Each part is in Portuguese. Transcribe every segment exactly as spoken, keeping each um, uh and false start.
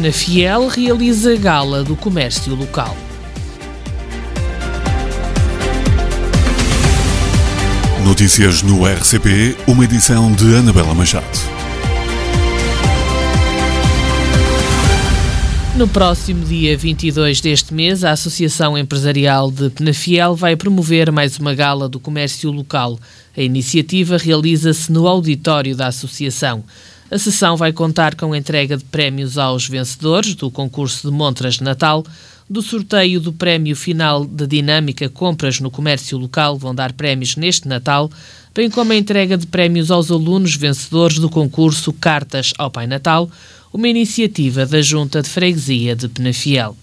Penafiel realiza gala do comércio local. Notícias no R C P, uma edição de Anabela Machado. No próximo dia vinte e dois deste mês, a Associação Empresarial de Penafiel vai promover mais uma gala do comércio local. A iniciativa realiza-se no auditório da Associação. A sessão vai contar com a entrega de prémios aos vencedores do concurso de montras de Natal, do sorteio do prémio final da dinâmica Compras no Comércio Local, vão dar prémios neste Natal, bem como a entrega de prémios aos alunos vencedores do concurso Cartas ao Pai Natal, uma iniciativa da Junta de Freguesia de Penafiel.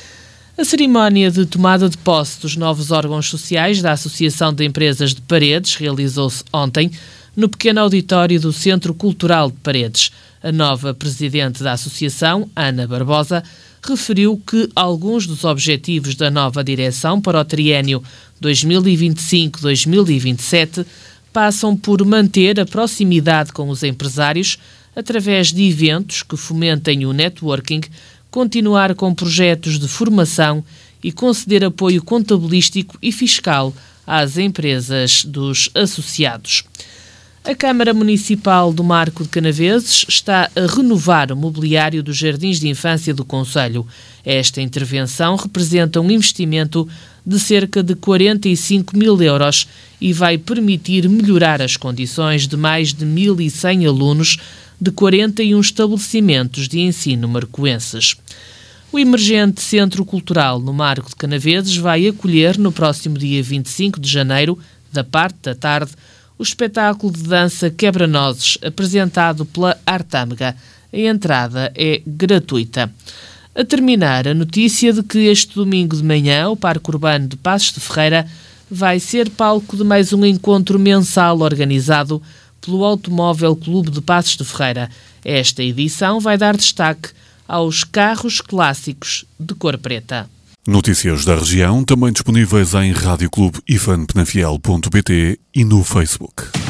A cerimónia de tomada de posse dos novos órgãos sociais da Associação de Empresas de Paredes realizou-se ontem no pequeno auditório do Centro Cultural de Paredes. A nova presidente da associação, Ana Barbosa, referiu que alguns dos objetivos da nova direção para o triênio dois mil e vinte e cinco a dois mil e vinte e sete passam por manter a proximidade com os empresários através de eventos que fomentem o networking, continuar com projetos de formação e conceder apoio contabilístico e fiscal às empresas dos associados. A Câmara Municipal do Marco de Canaveses está a renovar o mobiliário dos Jardins de Infância do concelho. Esta intervenção representa um investimento de cerca de quarenta e cinco mil euros e vai permitir melhorar as condições de mais de mil e cem alunos de quarenta e um estabelecimentos de ensino marcoenses. O emergente Centro Cultural no Marco de Canaveses vai acolher no próximo dia vinte e cinco de janeiro, da parte da tarde, o espetáculo de dança Quebra-Nozes, apresentado pela Artâmega. A entrada é gratuita. A terminar, a notícia de que este domingo de manhã o Parque Urbano de Passos de Ferreira vai ser palco de mais um encontro mensal organizado pelo Automóvel Clube de Passos de Ferreira. Esta edição vai dar destaque aos carros clássicos de cor preta. Notícias da região, também disponíveis em rádio clube ifan penafiel ponto pt e no Facebook.